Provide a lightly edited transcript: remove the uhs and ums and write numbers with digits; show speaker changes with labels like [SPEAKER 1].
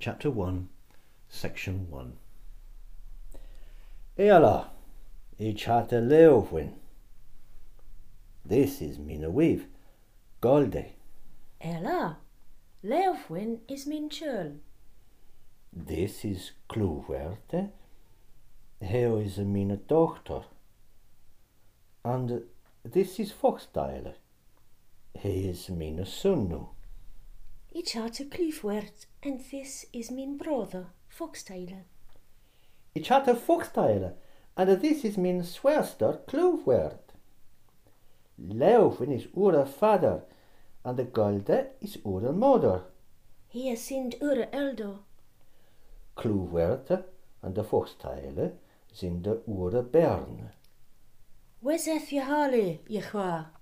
[SPEAKER 1] Chapter 1, Section 1. Eala, ich hatte Leeuwin. This is mina weave, Golde.
[SPEAKER 2] Ella, Leeuwin is min churl.
[SPEAKER 1] This is Kluwerte. Here is mina dochter. And this is Foxdale. He is mina sunnu.
[SPEAKER 2] Ich hatte Klufwert, and this is min brother, Foxtail.
[SPEAKER 1] Ich hatte Foxdale, and this is min zwaster Kluwert. Leeuwin is ure vader, and the Golde is ure moeder.
[SPEAKER 2] Hier sind ure elder.
[SPEAKER 1] Kluwerte and the Foxdale zijn de ure bern.
[SPEAKER 2] Wes eth je hale, je chwa?